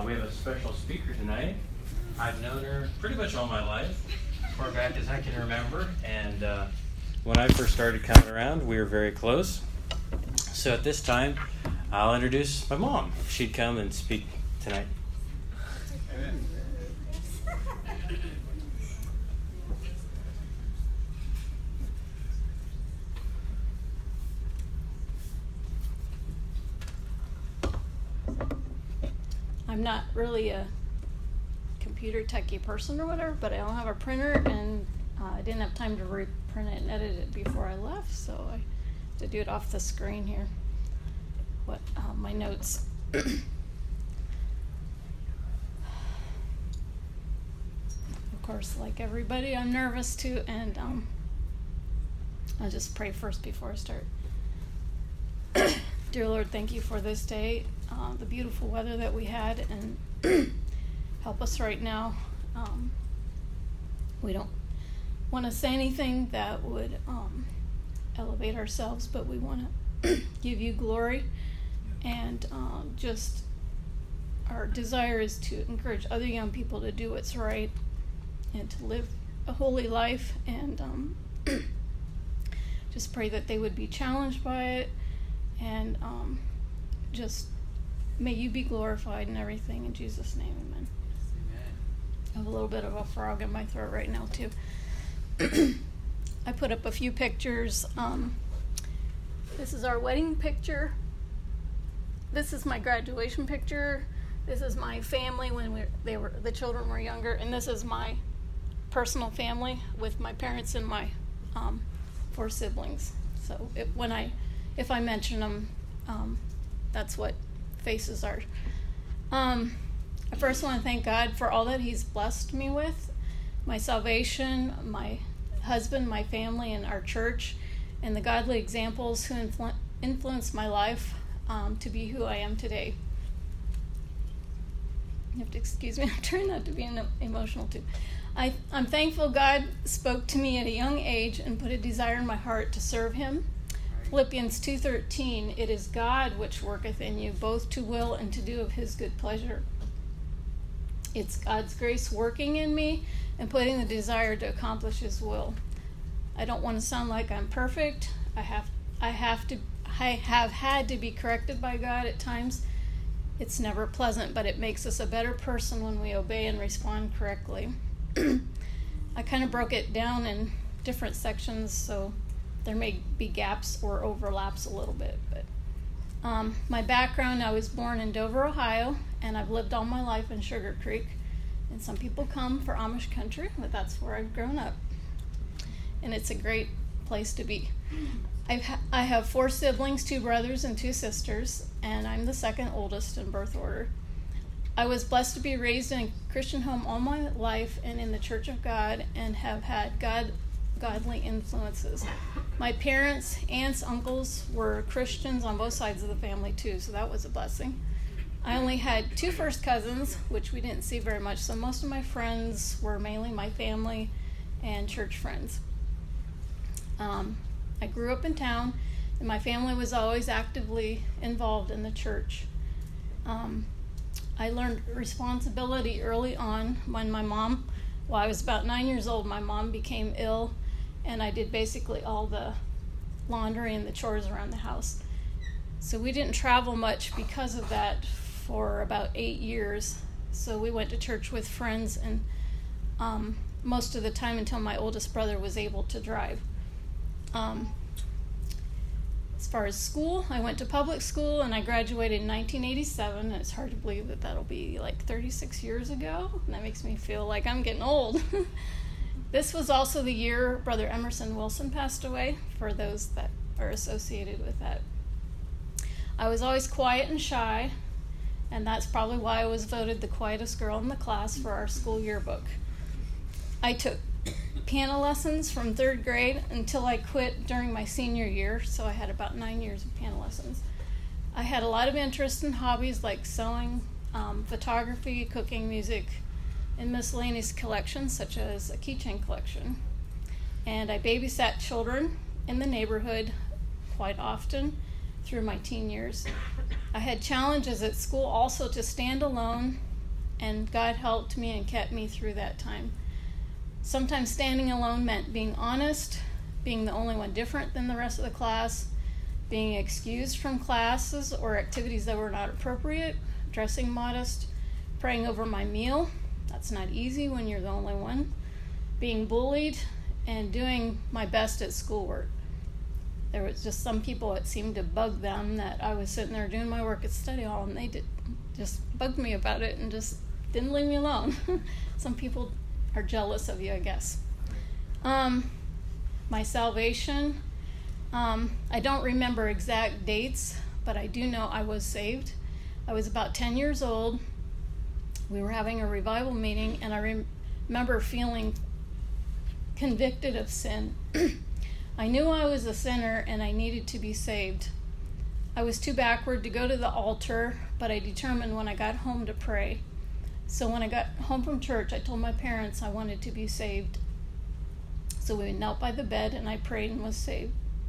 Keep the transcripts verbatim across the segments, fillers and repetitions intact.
we have a special speaker tonight. I've known her pretty much all my life, as far back as I can remember. And uh, when I first started coming around, we were very close. So at this time, I'll introduce my mom. She'd come and speak tonight. Amen. I'm not really a computer techie person or whatever, but I don't have a printer, and uh, I didn't have time to reprint it and edit it before I left, so I had to do it off the screen here. What uh, my notes. Of course, like everybody, I'm nervous too, and um, I'll just pray first before I start. Dear Lord, thank you for this day, uh, the beautiful weather that we had, and help us right now. Um, we don't want to say anything that would um, elevate ourselves, but we want to give you glory, and um, just our desire is to encourage other young people to do what's right and to live a holy life, and um, just pray that they would be challenged by it. And um, just may you be glorified in everything. In Jesus' name, amen. Amen. I have a little bit of a frog in my throat right now, too. I put up a few pictures. Um, this is our wedding picture. This is my graduation picture. This is my family when we they were the children were younger, and this is my personal family with my parents and my um, four siblings. So it, when I If I mention them, um, that's what faces are. Um, I first want to thank God for all that He's blessed me with, my salvation, my husband, my family, and our church, and the godly examples who influ- influenced my life um, to be who I am today. You have to excuse me, I'm trying not to be emotional too. I, I'm thankful God spoke to me at a young age and put a desire in my heart to serve Him. Philippians two thirteen, it is God which worketh in you, both to will and to do of His good pleasure. It's God's grace working in me and putting the desire to accomplish His will. I don't want to sound like I'm perfect. I have I have to I have had to be corrected by God at times. It's never pleasant, but it makes us a better person when we obey and respond correctly. I kind of broke it down in different sections, so there may be gaps or overlaps a little bit. But um, my background, I was born in Dover, Ohio, and I've lived all my life in Sugar Creek. And some people come for Amish country, but that's where I've grown up. And it's a great place to be. I've ha- I have four siblings, two brothers and two sisters, and I'm the second oldest in birth order. I was blessed to be raised in a Christian home all my life and in the Church of God, and have had God godly influences. My parents, aunts, uncles were Christians on both sides of the family too, so that was a blessing. I only had two first cousins, which we didn't see very much, so most of my friends were mainly my family and church friends. Um, I grew up in town, and my family was always actively involved in the church. Um, I learned responsibility early on when my mom, well, I was about nine years old, my mom became ill, and I did basically all the laundry and the chores around the house. So we didn't travel much because of that for about eight years. So we went to church with friends, and um, most of the time until my oldest brother was able to drive. Um, as far as school, I went to public school, and I graduated in nineteen eighty-seven, and it's hard to believe that that'll be like thirty-six years ago, and that makes me feel like I'm getting old. This was also the year Brother Emerson Wilson passed away, for those that are associated with that. I was always quiet and shy, and that's probably why I was voted the quietest girl in the class for our school yearbook. I took piano lessons from third grade until I quit during my senior year, so I had about nine years of piano lessons. I had a lot of interest in hobbies like sewing, um, photography, cooking, music, and miscellaneous collections such as a keychain collection. And I babysat children in the neighborhood quite often through my teen years. I had challenges at school also to stand alone and God helped me and kept me through that time. Sometimes standing alone meant being honest, being the only one different than the rest of the class, being excused from classes or activities that were not appropriate, dressing modest, praying over my meal. That's not easy when you're the only one. Being bullied, and doing my best at schoolwork. There was just some people, it seemed to bug them that I was sitting there doing my work at study hall, and they did just bugged me about it and just didn't leave me alone. Some people are jealous of you, I guess. Um, my salvation, um, I don't remember exact dates, but I do know I was saved. I was about ten years old. We were having a revival meeting, and I rem- remember feeling convicted of sin. I knew I was a sinner and I needed to be saved. I was too backward to go to the altar, but I determined when I got home to pray. So when I got home from church, I told my parents I wanted to be saved. So we knelt by the bed and I prayed and was saved.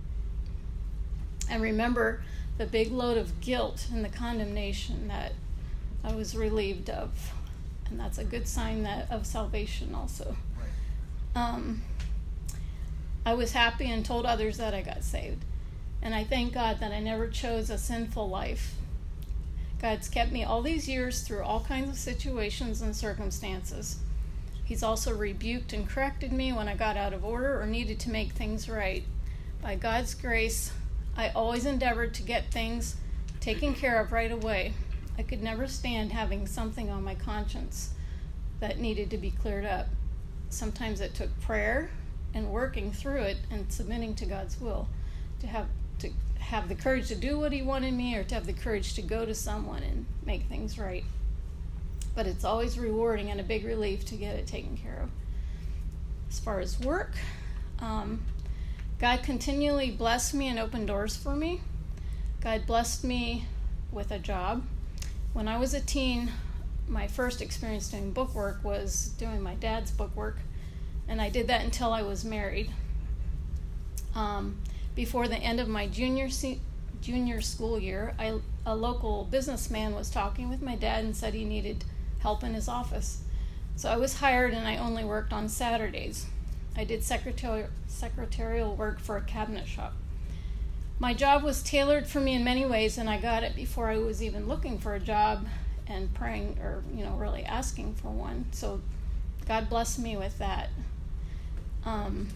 I remember the big load of guilt and the condemnation that I was relieved of. And that's a good sign that of salvation also. Um, I was happy and told others that I got saved. And I thank God that I never chose a sinful life. God's kept me all these years through all kinds of situations and circumstances. He's also rebuked and corrected me when I got out of order or needed to make things right. By God's grace, I always endeavored to get things taken care of right away. I could never stand having something on my conscience that needed to be cleared up. Sometimes it took prayer and working through it and submitting to God's will to have to have the courage to do what he wanted me, or to have the courage to go to someone and make things right. But it's always rewarding and a big relief to get it taken care of. As far as work, um, God continually blessed me and opened doors for me. God blessed me with a job. When I was a teen, my first experience doing book work was doing my dad's book work, and I did that until I was married. Um, before the end of my junior se- junior school year, I, a local businessman was talking with my dad and said he needed help in his office. So I was hired, and I only worked on Saturdays. I did secretarial, secretarial work for a cabinet shop. My job was tailored for me in many ways, and I got it before I was even looking for a job and praying, or, you know, really asking for one. So God blessed me with that. Um,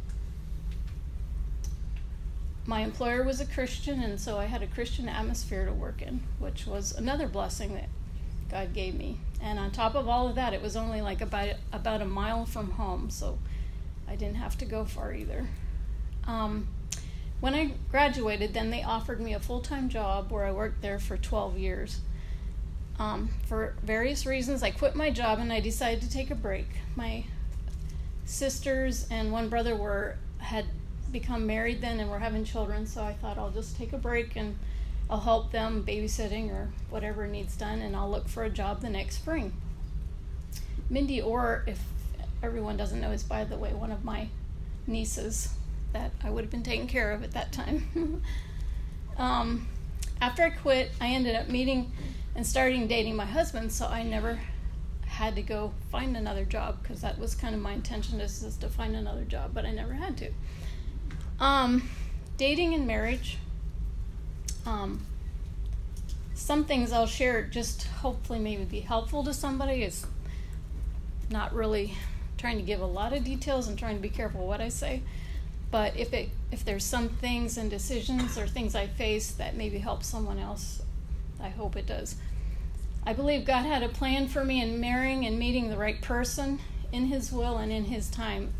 my employer was a Christian, and so I had a Christian atmosphere to work in, which was another blessing that God gave me. And on top of all of that, it was only like about about a mile from home, so I didn't have to go far either. Um, when I graduated, then they offered me a full-time job where I worked there for twelve years. Um, for various reasons, I quit my job and I decided to take a break. My sisters and one brother were had become married then and were having children, so I thought I'll just take a break and I'll help them babysitting or whatever needs done, and I'll look for a job the next spring. Mindy Orr, if everyone doesn't know, is, by the way, one of my nieces that I would have been taking care of at that time. um, after I quit, I ended up meeting and starting dating my husband, so I never had to go find another job, because that was kind of my intention, is, is to find another job, but I never had to. Um, dating and marriage. Um, some things I'll share, just hopefully maybe be helpful to somebody. It's not really trying to give a lot of details and trying to be careful what I say. But if it if there's some things and decisions or things I face that maybe help someone else, I hope it does. I believe God had a plan for me in marrying and meeting the right person in his will and in his time.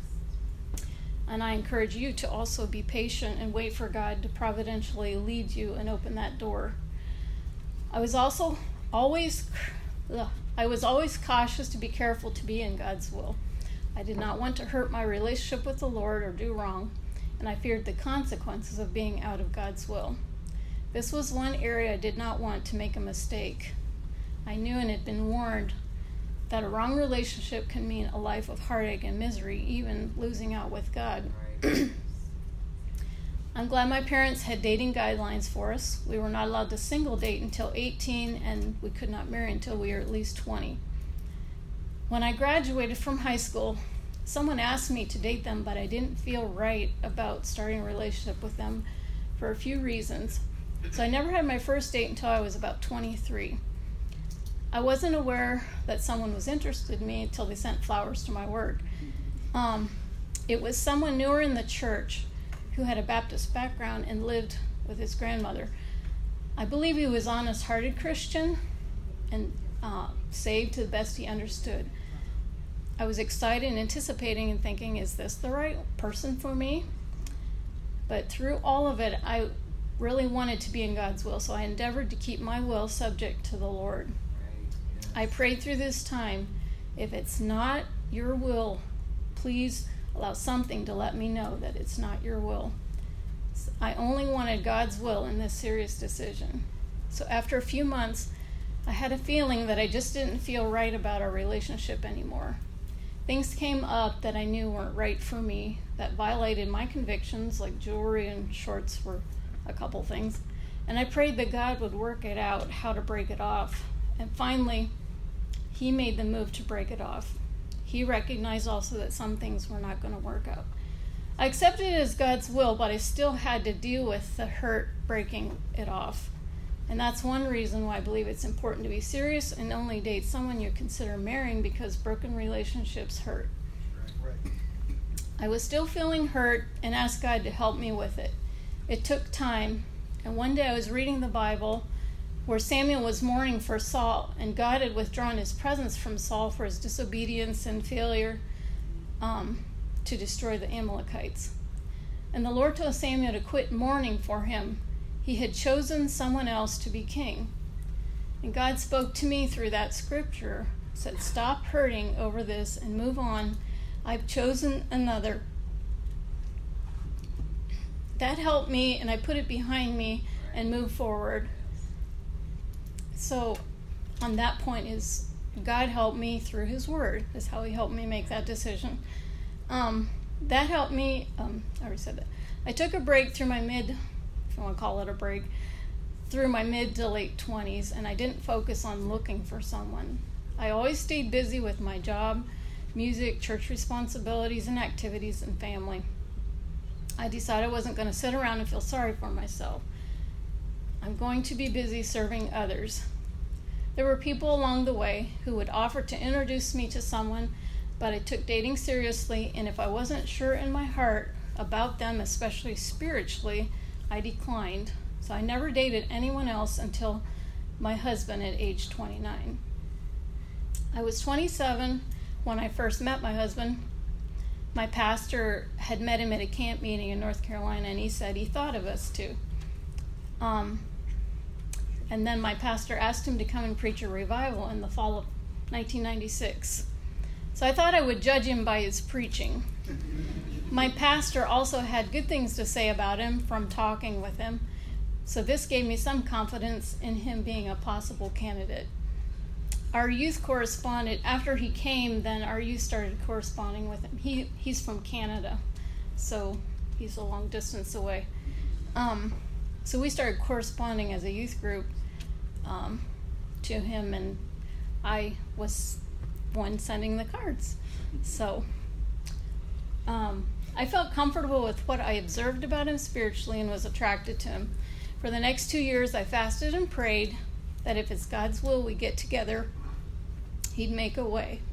And I encourage you to also be patient and wait for God to providentially lead you and open that door. I was also always, ugh, I was always cautious to be careful to be in God's will. I did not want to hurt my relationship with the Lord or do wrong, and I feared the consequences of being out of God's will. This was one area I did not want to make a mistake. I knew and had been warned that a wrong relationship can mean a life of heartache and misery, even losing out with God. I'm glad my parents had dating guidelines for us. We were not allowed to single date until eighteen, and we could not marry until we were at least twenty. When I graduated from high school, someone asked me to date them, but I didn't feel right about starting a relationship with them for a few reasons. So I never had my first date until I was about twenty-three. I wasn't aware that someone was interested in me until they sent flowers to my work. Um, it was someone newer in the church who had a Baptist background and lived with his grandmother. I believe he was an honest-hearted Christian and uh, saved to the best he understood. I was excited and anticipating and thinking, is this the right person for me? But through all of it, I really wanted to be in God's will, so I endeavored to keep my will subject to the Lord. I prayed through this time, if it's not your will, please allow something to let me know that it's not your will. I only wanted God's will in this serious decision. So after a few months, I had a feeling that I just didn't feel right about our relationship anymore. Things came up that I knew weren't right for me, that violated my convictions, like jewelry and shorts were a couple things. And I prayed that God would work it out, how to break it off. And finally, he made the move to break it off. He recognized also that some things were not going to work out. I accepted it as God's will, but I still had to deal with the hurt breaking it off. And that's one reason why I believe it's important to be serious and only date someone you consider marrying, because broken relationships hurt. Right. I was still feeling hurt and asked God to help me with it. It took time, and one day I was reading the Bible where Samuel was mourning for Saul, and God had withdrawn his presence from Saul for his disobedience and failure um, to destroy the Amalekites. And the Lord told Samuel to quit mourning for him. He had chosen someone else to be king. And God spoke to me through that scripture, said, stop hurting over this and move on. I've chosen another. That helped me, and I put it behind me and moved forward. So on that point is God helped me through his word, is how he helped me make that decision. Um, that helped me, um, I already said that. I took a break through my mid, if you want to call it a break, through my mid to late twenties, and I didn't focus on looking for someone. I always stayed busy with my job, music, church responsibilities, and activities, and family. I decided I wasn't going to sit around and feel sorry for myself. I'm going to be busy serving others. There were people along the way who would offer to introduce me to someone, but I took dating seriously, and if I wasn't sure in my heart about them, especially spiritually, I declined. So I never dated anyone else until my husband at age twenty-nine. I was twenty-seven when I first met my husband. My pastor had met him at a camp meeting in North Carolina, and he said he thought of us too. Um, and then my pastor asked him to come and preach a revival in the fall of nineteen ninety-six. So I thought I would judge him by his preaching. My pastor also had good things to say about him from talking with him, so this gave me some confidence in him being a possible candidate. Our youth corresponded, after he came, then our youth started corresponding with him. He He's from Canada, so he's a long distance away. Um, so we started corresponding as a youth group um, to him, and I was one sending the cards. So um, I felt comfortable with what I observed about him spiritually and was attracted to him. For the next two years, I fasted and prayed that if it's God's will we get together, he'd make a way.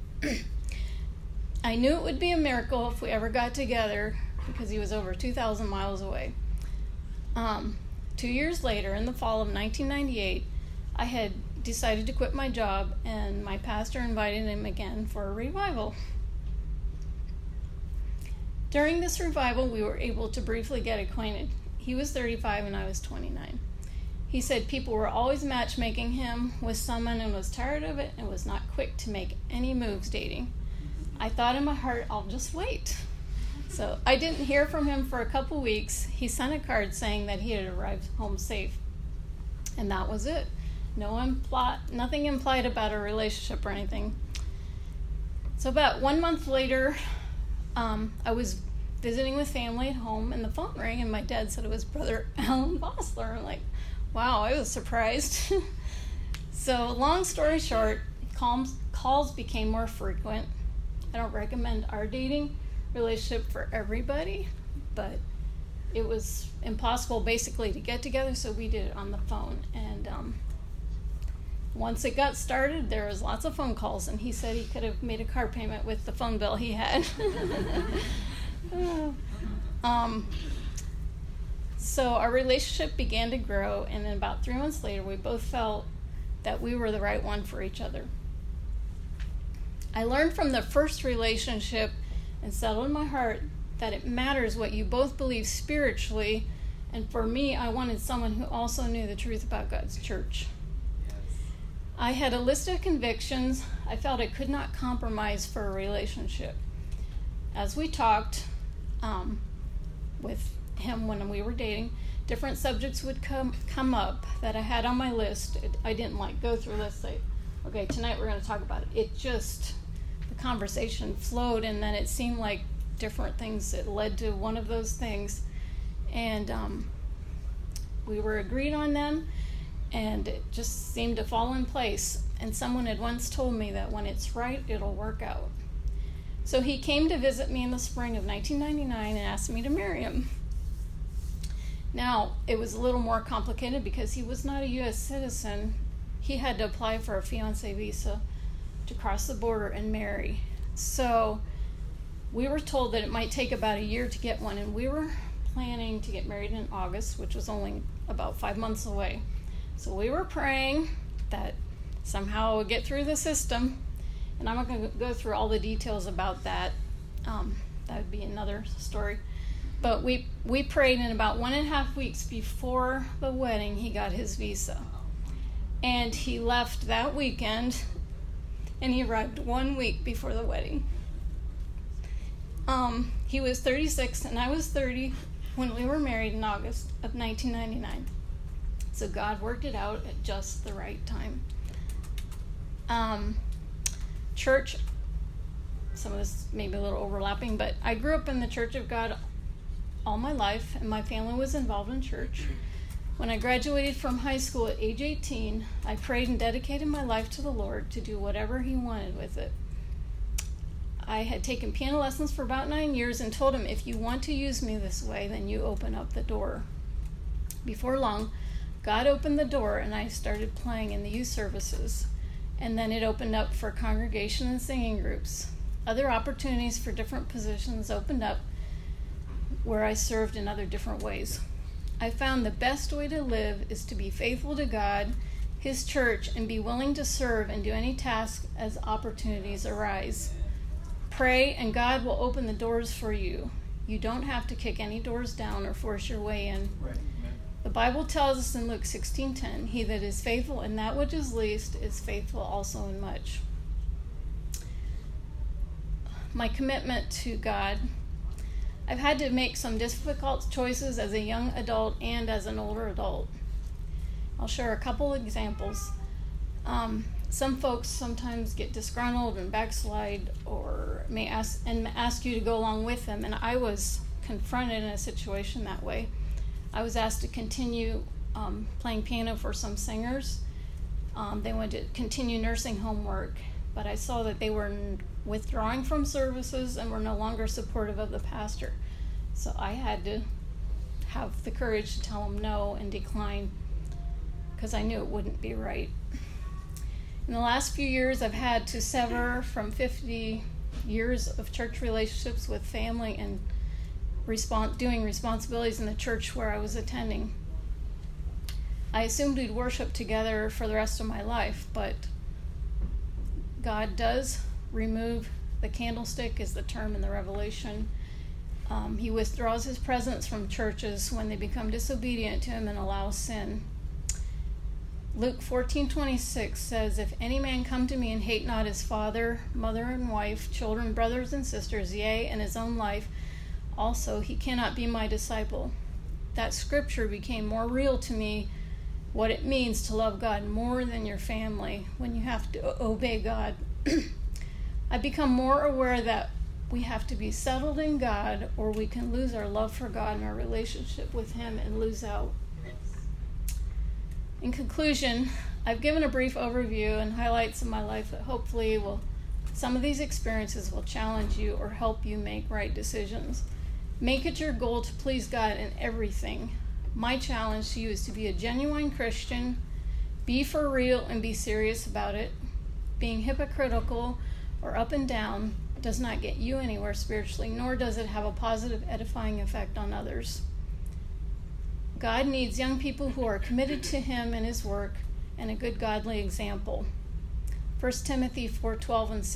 I knew it would be a miracle if we ever got together because he was over two thousand miles away. Um, two years later, in the fall of nineteen ninety-eight, I had decided to quit my job, and my pastor invited him again for a revival. During this revival, we were able to briefly get acquainted. He was thirty-five and I was twenty-nine. He said people were always matchmaking him with someone and was tired of it and was not quick to make any moves dating. I thought in my heart, I'll just wait. So I didn't hear from him for a couple weeks. He sent a card saying that he had arrived home safe. And that was it. No impli- nothing implied about a relationship or anything. So about one month later, um, I was visiting with family at home, and the phone rang, and my dad said it was Brother Alan Bossler. I'm like, wow, I was surprised. So long story short, calls, calls became more frequent. I don't recommend our dating relationship for everybody, but it was impossible basically to get together, so we did it on the phone. And um, once it got started, there was lots of phone calls, and he said he could have made a car payment with the phone bill he had. um, so our relationship began to grow, and then about three months later, we both felt that we were the right one for each other. I learned from the first relationship and settled in my heart that it matters what you both believe spiritually, and for me, I wanted someone who also knew the truth about God's church. Yes. I had a list of convictions I felt I could not compromise for a relationship. As we talked um, with him when we were dating, different subjects would come come up that I had on my list. It, I didn't like go through a list, say, okay, tonight we're going to talk about it. It just, the conversation flowed, and then it seemed like different things that led to one of those things. And um, we were agreed on them, and it just seemed to fall in place. And someone had once told me that when it's right, it'll work out. So he came to visit me in the spring of nineteen ninety-nine and asked me to marry him. Now, it was a little more complicated because he was not a U S citizen. He had to apply for a fiancé visa to cross the border and marry. So we were told that it might take about a year to get one, and we were planning to get married in August, which was only about five months away. So we were praying that somehow we'd get through the system, and I'm not going to go through all the details about that. Um, that would be another story. But we we prayed, and about one and a half weeks before the wedding, he got his visa. And he left that weekend, and he arrived one week before the wedding. Um, he was thirty-six, and I was thirty when we were married in August of nineteen ninety-nine. So God worked it out at just the right time. Um, church, some of this may be a little overlapping, but I grew up in the Church of God all my life, and my family was involved in church. When I graduated from high school at age eighteen, I prayed and dedicated my life to the Lord to do whatever He wanted with it. I had taken piano lessons for about nine years and told Him, if you want to use me this way, then you open up the door. Before long, God opened the door, and I started playing in the youth services. And then it opened up for congregation and singing groups. Other opportunities for different positions opened up where I served in other different ways. I found the best way to live is to be faithful to God, His church, and be willing to serve and do any task as opportunities arise. Pray, and God will open the doors for you. You don't have to kick any doors down or force your way in. Right. The Bible tells us in Luke sixteen ten, he that is faithful in that which is least is faithful also in much. My commitment to God. I've had to make some difficult choices as a young adult and as an older adult. I'll share a couple examples. Um, some folks sometimes get disgruntled and backslide, or may ask and ask you to go along with them. And I was confronted in a situation that way. I was asked to continue um, playing piano for some singers. Um, they wanted to continue nursing home work, but I saw that they were withdrawing from services and were no longer supportive of the pastor. So I had to have the courage to tell them no and decline, because I knew it wouldn't be right. In the last few years, I've had to sever from fifty years of church relationships with family and respons- doing responsibilities in the church where I was attending. I assumed we'd worship together for the rest of my life, but God does remove the candlestick, is the term in the Revelation. Um, he withdraws his presence from churches when they become disobedient to him and allow sin. Luke fourteen twenty-six says, if any man come to me and hate not his father, mother and wife, children, brothers and sisters, yea, and his own life, also he cannot be my disciple. That scripture became more real to me, what it means to love God more than your family when you have to obey God. I've become more aware that We have to be settled in God, or we can lose our love for God and our relationship with Him and lose out. In conclusion, I've given a brief overview and highlights of my life that hopefully will, some of these experiences will challenge you or help you make right decisions. Make it your goal to please God in everything. My challenge to you is to be a genuine Christian, be for real and be serious about it. Being hypocritical or up and down does not get you anywhere spiritually, nor does it have a positive edifying effect on others. God needs young people who are committed to Him and His work and a good godly example. First Timothy four twelve and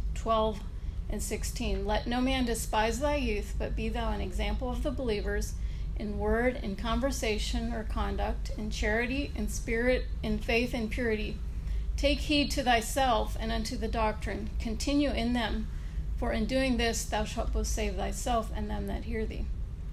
sixteen. Let no man despise thy youth, but be thou an example of the believers in word, in conversation or conduct, in charity, in spirit, in faith, and purity. Take heed to thyself and unto the doctrine. Continue in them, for in doing this thou shalt both save thyself and them that hear thee.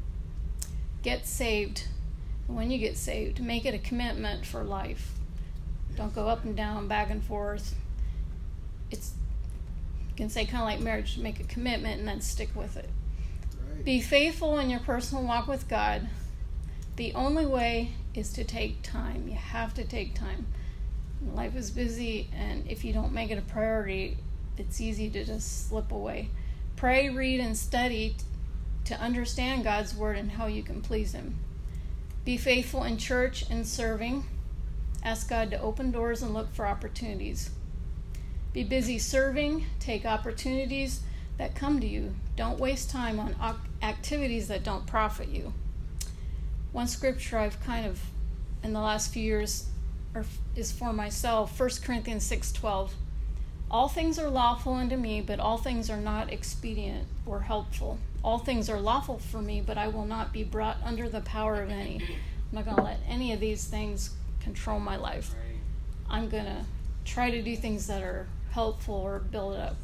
Get saved. When you get saved, make it a commitment for life. Don't go up and down, back and forth. It's, you can say kind of like marriage, make a commitment and then stick with it. Right. Be faithful in your personal walk with God. The only way is to take time. You have to take time. Life is busy, and if you don't make it a priority, it's easy to just slip away. Pray, read, and study to understand God's word and how you can please Him. Be faithful in church and serving. Ask God to open doors and look for opportunities. Be busy serving. Take opportunities that come to you. Don't waste time on activities that don't profit you. One scripture I've kind of, in the last few years, is for myself, First Corinthians six twelve. All things are lawful unto me, but all things are not expedient or helpful. All things are lawful for me, but I will not be brought under the power of any. I'm not going to let any of these things control my life. I'm going to try to do things that are helpful or build up.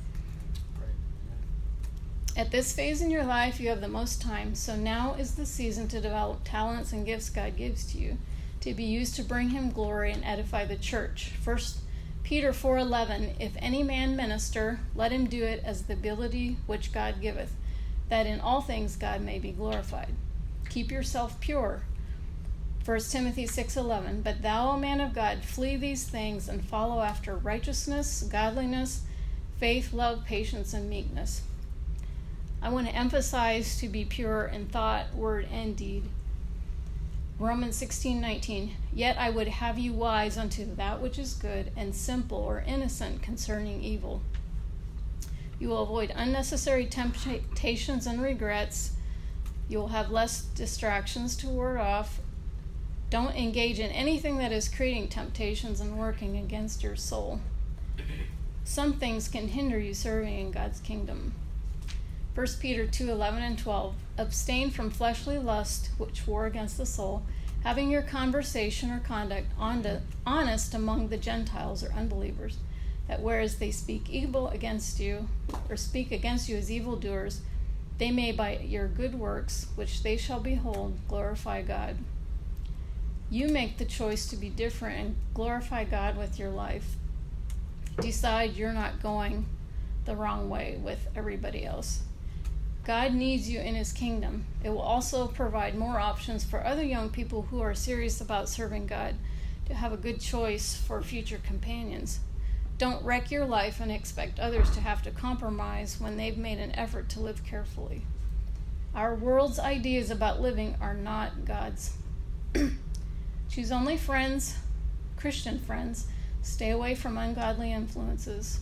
At this phase in your life, you have the most time, so now is the season to develop talents and gifts God gives to you, to be used to bring Him glory and edify the church. First Peter four eleven, if any man minister, let him do it as the ability which God giveth, that in all things God may be glorified. Keep yourself pure. First Timothy six eleven, but thou, O man of God, flee these things and follow after righteousness, godliness, faith, love, patience, and meekness. I want to emphasize to be pure in thought, word, and deed. Romans sixteen nineteen, yet I would have you wise unto that which is good, and simple or innocent concerning evil. You will avoid unnecessary temptations and regrets. You will have less distractions to ward off. Don't engage in anything that is creating temptations and working against your soul. Some things can hinder you serving in God's kingdom. First Peter two eleven and twelve, abstain from fleshly lust which war against the soul, having your conversation or conduct honest among the Gentiles or unbelievers, that whereas they speak evil against you, or speak against you as evildoers, they may by your good works, which they shall behold, glorify God. You make the choice to be different and glorify God with your life. Decide you're not going the wrong way with everybody else. God needs you in His kingdom. It will also provide more options for other young people who are serious about serving God to have a good choice for future companions. Don't wreck your life and expect others to have to compromise when they've made an effort to live carefully. Our world's ideas about living are not God's. Choose only friends, Christian friends. Stay away from ungodly influences.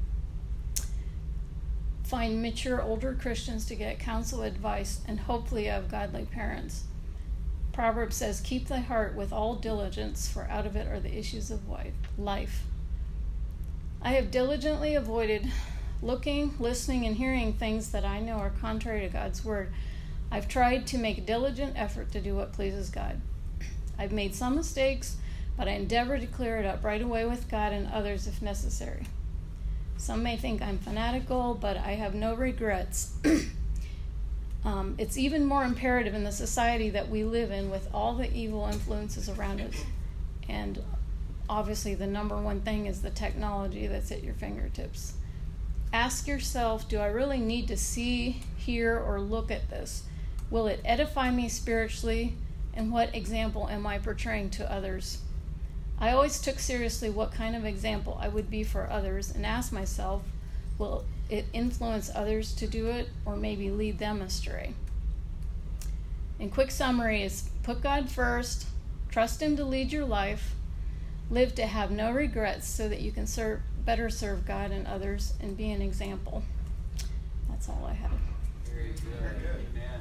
Find mature, older Christians to get counsel, advice, and hopefully have godly parents. Proverbs says, keep thy heart with all diligence, for out of it are the issues of life. I have diligently avoided looking, listening, and hearing things that I know are contrary to God's word. I've tried to make a diligent effort to do what pleases God. I've made some mistakes, but I endeavor to clear it up right away with God and others if necessary. Some may think I'm fanatical, but I have no regrets. um, it's even more imperative in the society that we live in with all the evil influences around us. And obviously the number one thing is the technology that's at your fingertips. Ask yourself, do I really need to see, hear, or look at this? Will it edify me spiritually? And what example am I portraying to others? I always took seriously what kind of example I would be for others and asked myself, will it influence others to do it or maybe lead them astray? In quick summary is put God first, trust Him to lead your life, live to have no regrets so that you can serve, better serve God and others and be an example. That's all I have. Very good. Very good. Amen.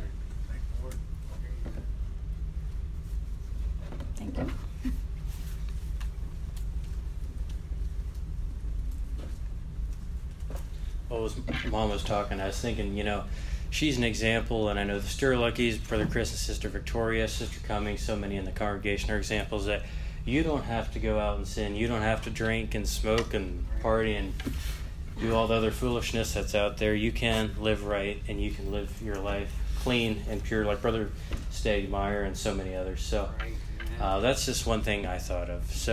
Thank you. Well, as Mom was talking, I was thinking, you know, she's an example, and I know the Sterluckys, Brother Chris and Sister Victoria, Sister Cummings, so many in the congregation are examples that you don't have to go out and sin. You don't have to drink and smoke and party and do all the other foolishness that's out there. You can live right, and you can live your life clean and pure, like Brother Stegmeyer and so many others. So uh, that's just one thing I thought of. So.